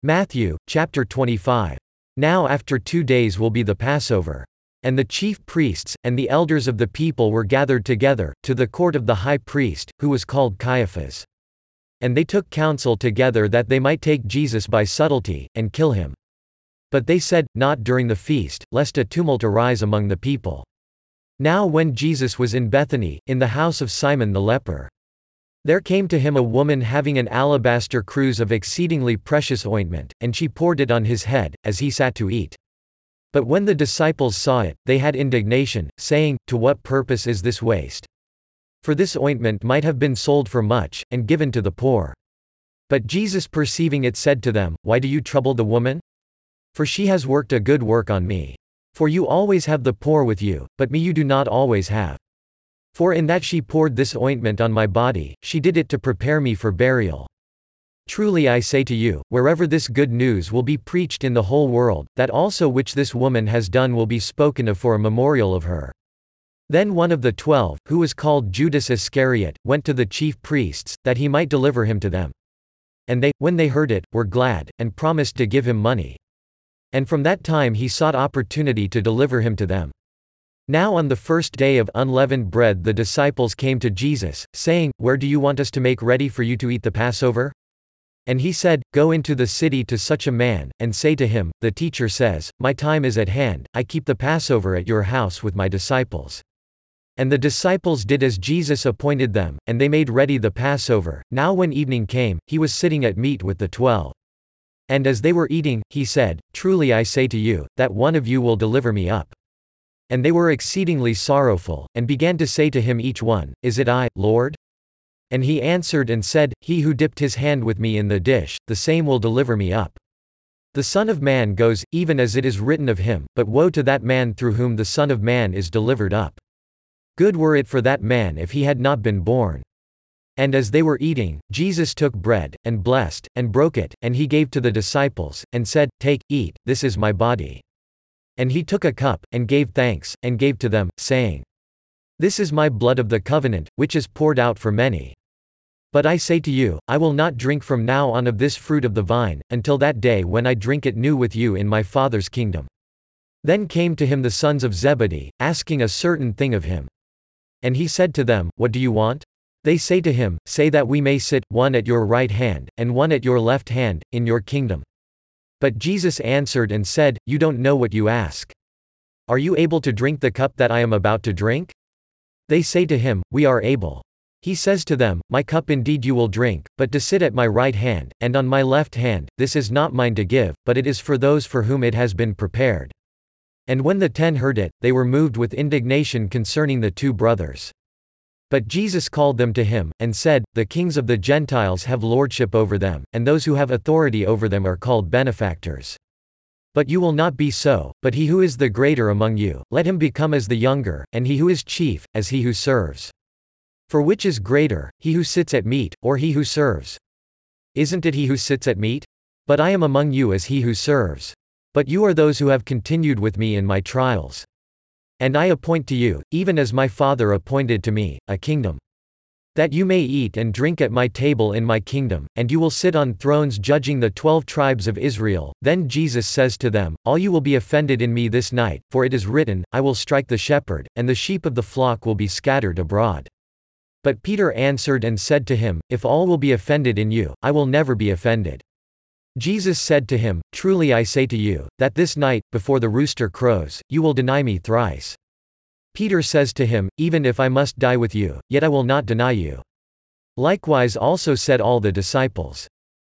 Matthew, chapter 25. Now after 2 days will be the Passover. And the chief priests, and the elders of the people were gathered together, to the court of the high priest, who was called Caiaphas. And they took counsel together that they might take Jesus by subtlety, and kill him. But they said, not during the feast, lest a tumult arise among the people. Now when Jesus was in Bethany, in the house of Simon the leper, there came to him a woman having an alabaster cruse of exceedingly precious ointment, and she poured it on his head, as he sat to eat. But when the disciples saw it, they had indignation, saying, To what purpose is this waste? For this ointment might have been sold for much, and given to the poor. But Jesus perceiving it said to them, Why do you trouble the woman? For she has worked a good work on me. For you always have the poor with you, but me you do not always have. For in that she poured this ointment on my body, she did it to prepare me for burial. Truly I say to you, wherever this good news will be preached in the whole world, that also which this woman has done will be spoken of for a memorial of her. Then one of the 12, who was called Judas Iscariot, went to the chief priests, that he might deliver him to them. And they, when they heard it, were glad, and promised to give him money. And from that time he sought opportunity to deliver him to them. Now on the first day of unleavened bread the disciples came to Jesus, saying, Where do you want us to make ready for you to eat the Passover? And he said, Go into the city to such a man, and say to him, The teacher says, My time is at hand, I keep the Passover at your house with my disciples. And the disciples did as Jesus appointed them, and they made ready the Passover. Now when evening came, he was sitting at meat with the 12. And as they were eating, he said, Truly I say to you, that one of you will deliver me up. And they were exceedingly sorrowful, and began to say to him each one, Is it I, Lord? And he answered and said, He who dipped his hand with me in the dish, the same will deliver me up. The Son of Man goes, even as it is written of him, but woe to that man through whom the Son of Man is delivered up. Good were it for that man if he had not been born. And as they were eating, Jesus took bread, and blessed, and broke it, and he gave to the disciples, and said, Take, eat, this is my body. And he took a cup, and gave thanks, and gave to them, saying, This is my blood of the covenant, which is poured out for many. But I say to you, I will not drink from now on of this fruit of the vine, until that day when I drink it new with you in my Father's kingdom. Then came to him the sons of Zebedee, asking a certain thing of him. And he said to them, What do you want? They say to him, Say that we may sit, one at your right hand, and one at your left hand, in your kingdom. But Jesus answered and said, You don't know what you ask. Are you able to drink the cup that I am about to drink? They say to him, We are able. He says to them, My cup indeed you will drink, but to sit at my right hand, and on my left hand, this is not mine to give, but it is for those for whom it has been prepared. And when the 10 heard it, they were moved with indignation concerning the 2 brothers. But Jesus called them to him, and said, The kings of the Gentiles have lordship over them, and those who have authority over them are called benefactors. But you will not be so, but he who is the greater among you, let him become as the younger, and he who is chief, as he who serves. For which is greater, he who sits at meat, or he who serves? Isn't it he who sits at meat? But I am among you as he who serves. But you are those who have continued with me in my trials. And I appoint to you, even as my Father appointed to me, a kingdom. That you may eat and drink at my table in my kingdom, and you will sit on thrones judging the 12 tribes of Israel. Then Jesus says to them, All you will be offended in me this night, for it is written, I will strike the shepherd, and the sheep of the flock will be scattered abroad. But Peter answered and said to him, If all will be offended in you, I will never be offended. Jesus said to him, Truly I say to you, that this night, before the rooster crows, you will deny me thrice. Peter says to him, Even if I must die with you, yet I will not deny you. Likewise also said all the disciples.